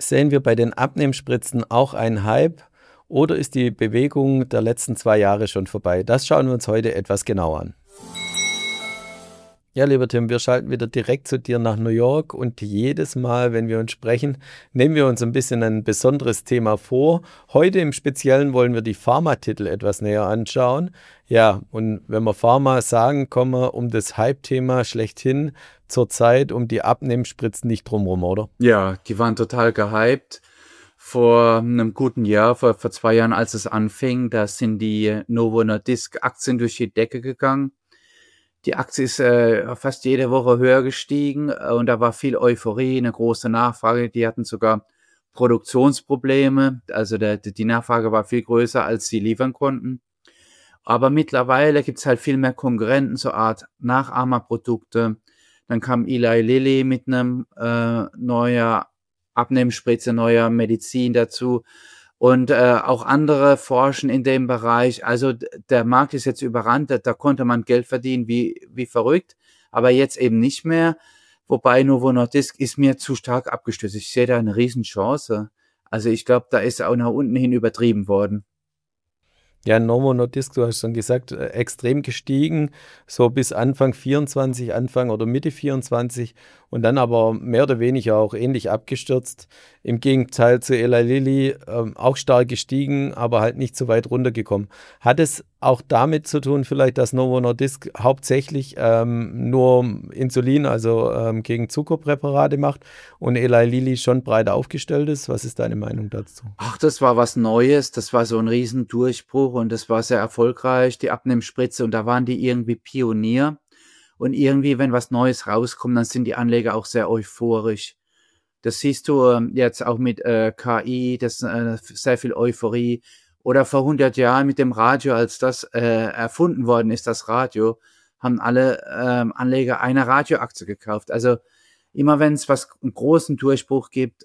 Sehen wir bei den Abnehmspritzen auch einen Hype oder ist die Bewegung der letzten 2 Jahre schon vorbei? Das schauen wir uns heute etwas genauer an. Ja, lieber Tim, wir schalten wieder direkt zu dir nach New York und jedes Mal, wenn wir uns sprechen, nehmen wir uns ein bisschen ein besonderes Thema vor. Heute im Speziellen wollen wir die Pharmatitel etwas näher anschauen. Ja, und wenn wir Pharma sagen, kommen wir um das Hype-Thema schlechthin zurzeit um die Abnehmspritzen nicht drumherum, oder? Ja, die waren total gehypt. Vor einem guten Jahr, vor 2 Jahren, als es anfing, da sind die Novo Nordisk Aktien durch die Decke gegangen. Die Aktie ist fast jede Woche höher gestiegen und da war viel Euphorie, eine große Nachfrage. Die hatten sogar Produktionsprobleme, also die Nachfrage war viel größer, als sie liefern konnten. Aber mittlerweile gibt's halt viel mehr Konkurrenten, so Art Nachahmerprodukte. Dann kam Eli Lilly mit einem neuer Abnehmspritze, neuer Medizin dazu. Und auch andere forschen in dem Bereich. Also der Markt ist jetzt überrannt, da konnte man Geld verdienen wie verrückt, aber jetzt eben nicht mehr. Wobei Novo Nordisk ist mir zu stark abgestürzt. Ich sehe da eine Riesenchance. Also ich glaube, da ist auch nach unten hin übertrieben worden. Ja, Novo Nordisk, du hast schon gesagt, extrem gestiegen, so bis Anfang 24, Anfang oder Mitte 24 und dann aber mehr oder weniger auch ähnlich abgestürzt. Im Gegenteil zu Eli Lilly, auch stark gestiegen, aber halt nicht so weit runtergekommen. Hat es auch damit zu tun, vielleicht, dass Novo Nordisk hauptsächlich nur Insulin, also gegen Zuckerpräparate macht und Eli Lilly schon breit aufgestellt ist? Was ist deine Meinung dazu? Ach, das war was Neues, das war so ein Riesendurchbruch und das war sehr erfolgreich, die Abnehmspritze, und da waren die irgendwie Pionier. Und irgendwie, wenn was Neues rauskommt, dann sind die Anleger auch sehr euphorisch. Das siehst du jetzt auch mit KI, das sehr viel Euphorie. Oder vor 100 Jahren mit dem Radio, als das erfunden worden ist, das Radio, haben alle Anleger eine Radioaktie gekauft. Also immer wenn es einen großen Durchbruch gibt,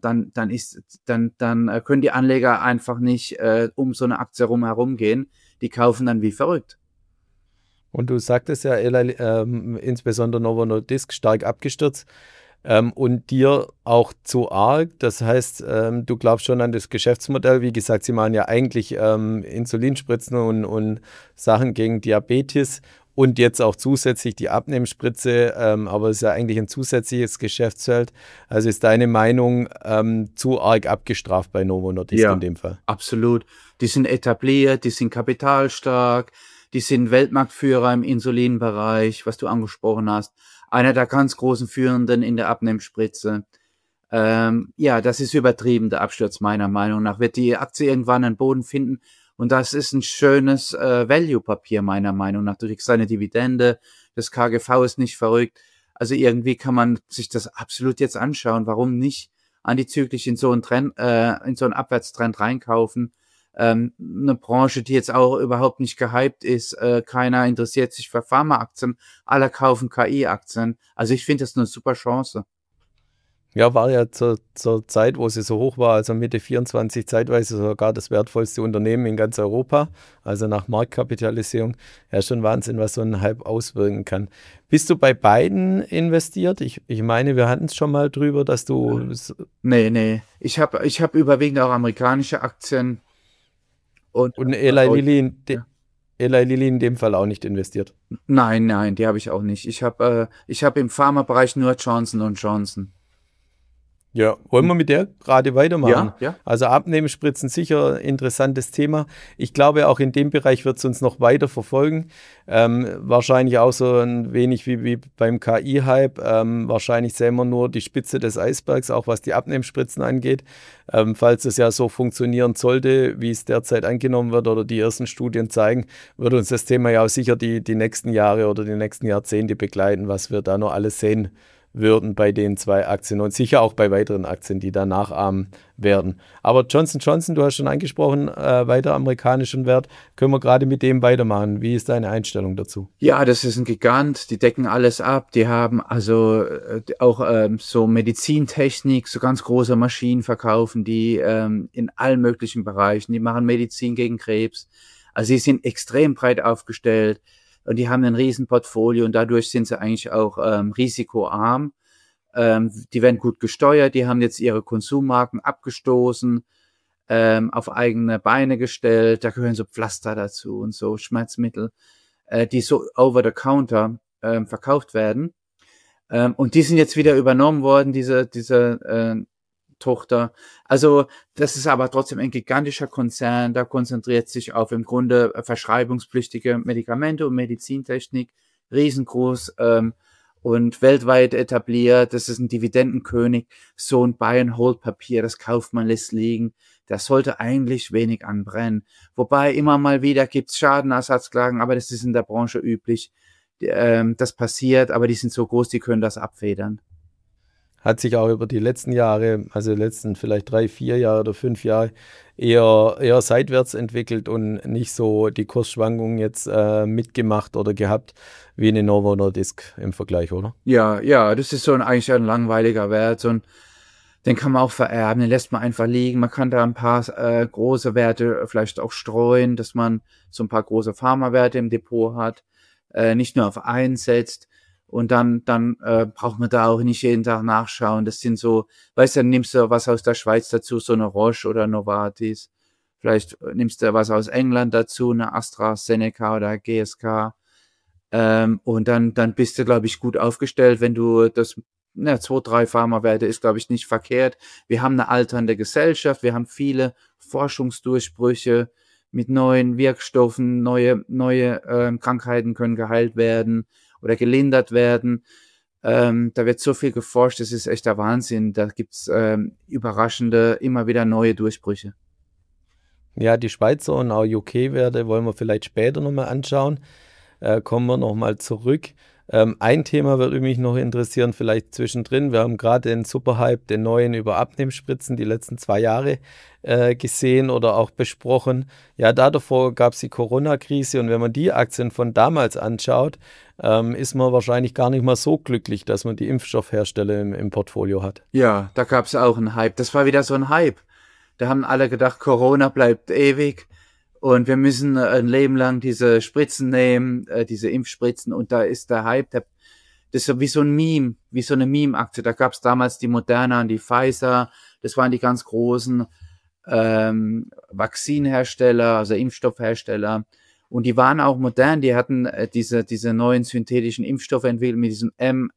dann können die Anleger einfach nicht um so eine Aktie herum gehen. Die kaufen dann wie verrückt. Und du sagtest ja, Eli, insbesondere Novo Nordisk stark abgestürzt und dir auch zu arg. Das heißt, du glaubst schon an das Geschäftsmodell. Wie gesagt, sie machen ja eigentlich Insulinspritzen und Sachen gegen Diabetes und jetzt auch zusätzlich die Abnehmspritze, aber es ist ja eigentlich ein zusätzliches Geschäftsfeld. Also ist deine Meinung zu arg abgestraft bei Novo Nordisk in Ja, dem Fall? absolut. Die sind etabliert, die sind kapitalstark, die sind Weltmarktführer im Insulinbereich, was du angesprochen hast. Einer der ganz großen Führenden in der Abnehmspritze. Ja, das ist übertrieben, der Absturz meiner Meinung nach. Wird die Aktie irgendwann einen Boden finden? Und das ist ein schönes Value-Papier meiner Meinung nach. Du kriegst eine Dividende, das KGV ist nicht verrückt. Also irgendwie kann man sich das absolut jetzt anschauen. Warum nicht antizyklisch in so einen Trend, in so einen Abwärtstrend reinkaufen? Eine Branche, die jetzt auch überhaupt nicht gehypt ist. Keiner interessiert sich für Pharmaaktien. Alle kaufen KI-Aktien. Also ich finde das eine super Chance. Ja, war ja zur Zeit, wo sie so hoch war, also Mitte 24, zeitweise sogar das wertvollste Unternehmen in ganz Europa, also nach Marktkapitalisierung. Ja, schon Wahnsinn, was so ein Hype auswirken kann. Bist du bei beiden investiert? Ich meine, wir hatten es schon mal drüber, dass du... Nee. Ich hab überwiegend auch amerikanische Aktien und Und deutsche. Ja. Eli Lilly in dem Fall auch nicht investiert. Nein, die habe ich auch nicht. Ich hab im Pharmabereich nur Johnson Johnson. Ja, wollen wir mit der gerade weitermachen? Ja. Also Abnehmenspritzen sicher ein interessantes Thema. Ich glaube, auch in dem Bereich wird es uns noch weiter verfolgen. Wahrscheinlich auch so ein wenig wie beim KI-Hype. Wahrscheinlich sehen wir nur die Spitze des Eisbergs, auch was die Abnehmenspritzen angeht. Falls es ja so funktionieren sollte, wie es derzeit angenommen wird oder die ersten Studien zeigen, wird uns das Thema ja auch sicher die nächsten Jahre oder die nächsten Jahrzehnte begleiten, was wir da noch alles sehen würden bei den zwei Aktien und sicher auch bei weiteren Aktien, die da nachahmen werden. Aber Johnson Johnson, du hast schon angesprochen, weiter amerikanischen Wert, können wir gerade mit dem weitermachen. Wie ist deine Einstellung dazu? Ja, das ist ein Gigant. Die decken alles ab. Die haben also auch so Medizintechnik, so ganz große Maschinen verkaufen die in allen möglichen Bereichen. Die machen Medizin gegen Krebs. Also sie sind extrem breit aufgestellt und die haben ein riesen Portfolio und dadurch sind sie eigentlich auch risikoarm. Die werden gut gesteuert, die haben jetzt ihre Konsummarken abgestoßen, auf eigene Beine gestellt, da gehören so Pflaster dazu und so Schmerzmittel, die so over the counter verkauft werden. Und die sind jetzt wieder übernommen worden, diese Tochter. Also das ist aber trotzdem ein gigantischer Konzern, da konzentriert sich auf im Grunde verschreibungspflichtige Medikamente und Medizintechnik, riesengroß und weltweit etabliert. Das ist ein Dividendenkönig, so ein Buy-and-Hold-Papier, das kauft man, lässt liegen. Das sollte eigentlich wenig anbrennen. Wobei immer mal wieder gibt's Schadenersatzklagen, aber das ist in der Branche üblich. Das passiert, aber die sind so groß, die können das abfedern. Hat sich auch über die letzten Jahre, also die letzten vielleicht 3, 4 Jahre oder 5 Jahre, eher seitwärts entwickelt und nicht so die Kursschwankungen jetzt mitgemacht oder gehabt wie eine Novo Nordisk im Vergleich, oder? Ja, das ist eigentlich ein langweiliger Wert. Den kann man auch vererben, den lässt man einfach liegen. Man kann da ein paar große Werte vielleicht auch streuen, dass man so ein paar große Pharmawerte im Depot hat, nicht nur auf einen setzt. Und dann braucht man da auch nicht jeden Tag nachschauen. Das sind so, weißt du, dann nimmst du was aus der Schweiz dazu, so eine Roche oder Novartis. Vielleicht nimmst du was aus England dazu, eine AstraZeneca oder GSK. Und dann bist du, glaube ich, gut aufgestellt, wenn du das, 2, 3 Pharmawerte ist, glaube ich, nicht verkehrt. Wir haben eine alternde Gesellschaft, wir haben viele Forschungsdurchbrüche mit neuen Wirkstoffen, neue Krankheiten können geheilt werden oder gelindert werden. Da wird so viel geforscht, das ist echt der Wahnsinn. Da gibt's überraschende, immer wieder neue Durchbrüche. Ja, die Schweizer und auch UK-Werte wollen wir vielleicht später nochmal anschauen. Kommen wir nochmal zurück. Ein Thema würde mich noch interessieren, vielleicht zwischendrin. Wir haben gerade den Superhype, den neuen über Abnehmspritzen, die letzten 2 Jahre gesehen oder auch besprochen. Ja, davor gab es die Corona-Krise und wenn man die Aktien von damals anschaut, ist man wahrscheinlich gar nicht mal so glücklich, dass man die Impfstoffhersteller im Portfolio hat. Ja, da gab's auch einen Hype. Das war wieder so ein Hype. Da haben alle gedacht, Corona bleibt ewig und wir müssen ein Leben lang diese Spritzen nehmen, diese Impfspritzen. Und da ist der Hype, das ist so wie so ein Meme, wie so eine Meme-Aktie. Da gab's damals die Moderna und die Pfizer, das waren die ganz großen Vakzinhersteller, also Impfstoffhersteller. Und die waren auch modern, die hatten diese neuen synthetischen Impfstoffe entwickelt mit diesem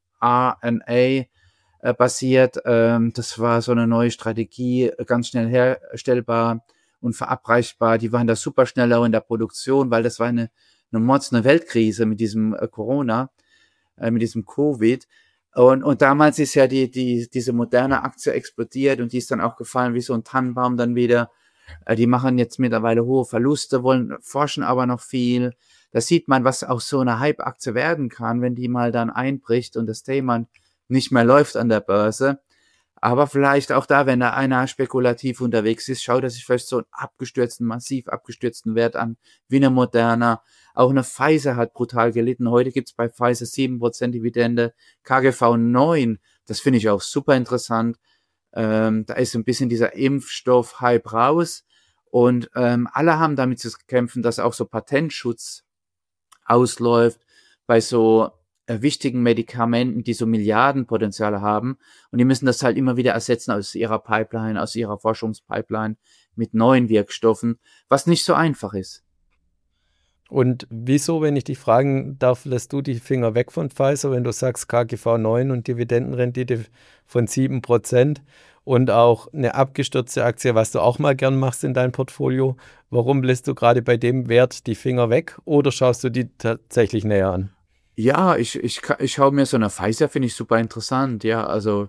mRNA basiert. Das war so eine neue Strategie, ganz schnell herstellbar und verabreichbar. Die waren da super schnell auch in der Produktion, weil das war eine Weltkrise mit diesem Corona, mit diesem Covid. Und damals ist ja diese moderne Aktie explodiert und die ist dann auch gefallen wie so ein Tannenbaum dann wieder. Die machen jetzt mittlerweile hohe Verluste, forschen aber noch viel. Da sieht man, was auch so eine Hype-Aktie werden kann, wenn die mal dann einbricht und das Thema nicht mehr läuft an der Börse. Aber vielleicht auch da, wenn da einer spekulativ unterwegs ist, schaut er sich vielleicht so einen massiv abgestürzten Wert an, wie eine Moderna. Auch eine Pfizer hat brutal gelitten. Heute gibt's bei Pfizer 7% Dividende, KGV 9. Das finde ich auch super interessant. Da ist so ein bisschen dieser Impfstoff-Hype raus. Und alle haben damit zu kämpfen, dass auch so Patentschutz ausläuft bei so wichtigen Medikamenten, die so Milliardenpotenziale haben. Und die müssen das halt immer wieder ersetzen aus ihrer Pipeline, aus ihrer Forschungspipeline mit neuen Wirkstoffen, was nicht so einfach ist. Und wieso, wenn ich dich fragen darf, lässt du die Finger weg von Pfizer, wenn du sagst KGV 9 und Dividendenrendite von 7% und auch eine abgestürzte Aktie, was du auch mal gern machst in dein Portfolio? Warum lässt du gerade bei dem Wert die Finger weg oder schaust du die tatsächlich näher an? Ja, ich schaue mir so eine Pfizer, finde ich super interessant. Ja, also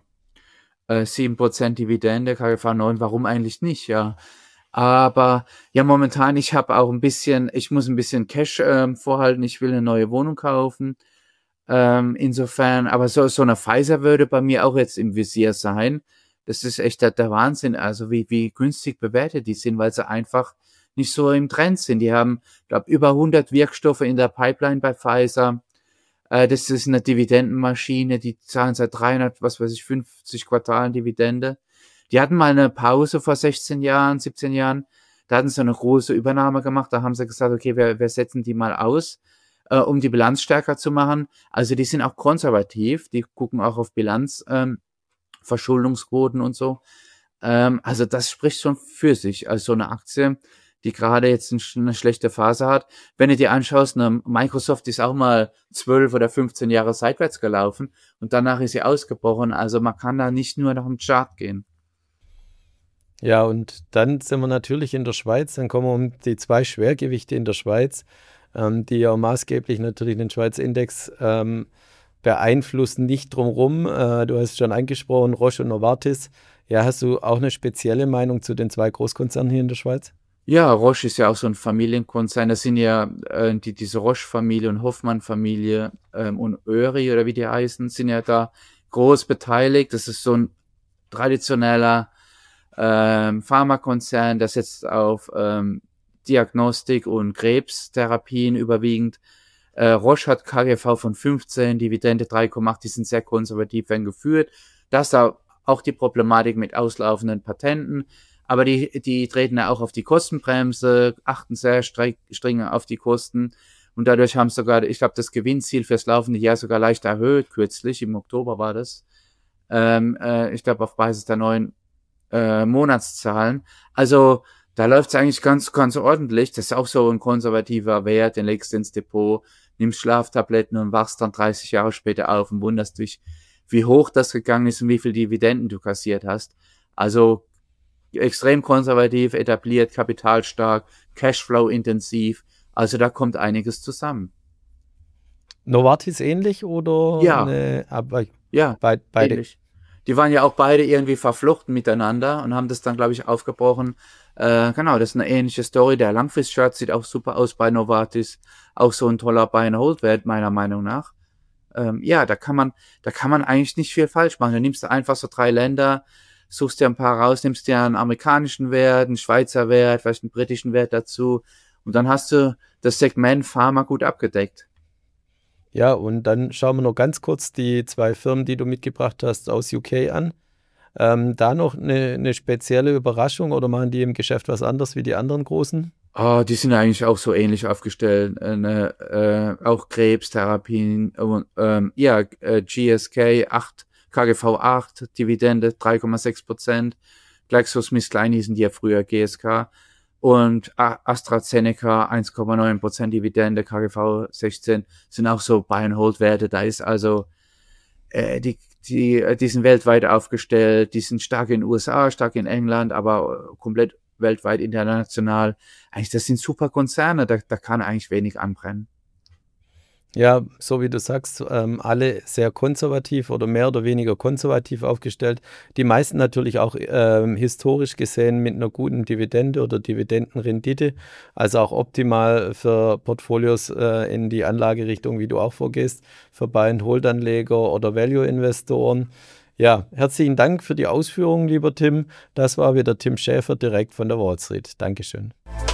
7% Dividende, KGV 9, warum eigentlich nicht? Ja, aber ja, momentan, ich muss ein bisschen Cash vorhalten. Ich will eine neue Wohnung kaufen. Insofern, aber so eine Pfizer würde bei mir auch jetzt im Visier sein. Das ist echt der Wahnsinn. Also wie günstig bewertet die sind, weil sie einfach nicht so im Trend sind. Die haben, glaube über 100 Wirkstoffe in der Pipeline bei Pfizer. Das ist eine Dividendenmaschine, die zahlen seit 50 Quartalen Dividende. Die hatten mal eine Pause vor 16 Jahren, 17 Jahren. Da hatten sie eine große Übernahme gemacht. Da haben sie gesagt, okay, wir setzen die mal aus, um die Bilanz stärker zu machen. Also die sind auch konservativ. Die gucken auch auf Bilanz Verschuldungsquoten und so. Also das spricht schon für sich. Also so eine Aktie, die gerade jetzt eine schlechte Phase hat. Wenn du dir anschaust, eine Microsoft ist auch mal 12 oder 15 Jahre seitwärts gelaufen und danach ist sie ausgebrochen. Also man kann da nicht nur nach dem Chart gehen. Ja, und dann sind wir natürlich in der Schweiz. Dann kommen wir um die zwei Schwergewichte in der Schweiz, die ja maßgeblich natürlich den Schweizer Index beeinflussen, nicht drumherum. Du hast schon angesprochen, Roche und Novartis. Ja, hast du auch eine spezielle Meinung zu den zwei Großkonzernen hier in der Schweiz? Ja, Roche ist ja auch so ein Familienkonzern. Das sind ja diese Roche-Familie und Hoffmann-Familie und Öri oder wie die heißen, sind ja da groß beteiligt. Das ist so ein traditioneller Pharmakonzern, der setzt auf Diagnostik und Krebstherapien überwiegend. Roche hat KGV von 15, Dividende 3,8, die sind sehr konservativ geführt. Das ist auch die Problematik mit auslaufenden Patenten. Aber die treten ja auch auf die Kostenbremse, achten sehr streng auf die Kosten. Und dadurch haben sogar, ich glaube, das Gewinnziel fürs laufende Jahr sogar leicht erhöht, kürzlich, im Oktober war das. Ich glaube, auf Basis der neuen Monatszahlen. Also da läuft es eigentlich ganz, ganz ordentlich. Das ist auch so ein konservativer Wert, den legst du ins Depot, nimmst Schlaftabletten und wachst dann 30 Jahre später auf und wunderst dich, wie hoch das gegangen ist und wie viel Dividenden du kassiert hast. Also extrem konservativ, etabliert, kapitalstark, Cashflow-intensiv. Also da kommt einiges zusammen. Novartis ähnlich oder? Ja, ja, Beide. ähnlich. Die waren ja auch beide irgendwie verflochten miteinander und haben das dann, glaube ich, aufgebrochen. Genau, das ist eine ähnliche Story. Der Langfrist-Chart sieht auch super aus bei Novartis. Auch so ein toller Buy-and-Hold-Wert, meiner Meinung nach. Ja, da kann man eigentlich nicht viel falsch machen. Du nimmst einfach so 3 Länder, suchst dir ein paar raus, nimmst dir einen amerikanischen Wert, einen Schweizer Wert, vielleicht einen britischen Wert dazu. Und dann hast du das Segment Pharma gut abgedeckt. Ja, und dann schauen wir noch ganz kurz die 2 Firmen, die du mitgebracht hast, aus UK an. Da noch eine spezielle Überraschung oder machen die im Geschäft was anderes wie die anderen großen? Die sind eigentlich auch so ähnlich aufgestellt. Auch Krebstherapien, GSK 8, KGV 8, Dividende 3,6%. GlaxoSmithKline hießen die ja früher GSK. Und AstraZeneca 1,9% Dividende, KGV 16, sind auch so Buy-and-Hold-Werte. Da ist also, die sind weltweit aufgestellt, die sind stark in den USA, stark in England, aber komplett weltweit international. Eigentlich, das sind super Konzerne, da kann eigentlich wenig anbrennen. Ja, so wie du sagst, alle sehr konservativ oder mehr oder weniger konservativ aufgestellt. Die meisten natürlich auch historisch gesehen mit einer guten Dividende oder Dividendenrendite. Also auch optimal für Portfolios in die Anlagerichtung, wie du auch vorgehst, für Buy-and-Hold-Anleger oder Value-Investoren. Ja, herzlichen Dank für die Ausführungen, lieber Tim. Das war wieder Tim Schäfer direkt von der Wall Street. Dankeschön.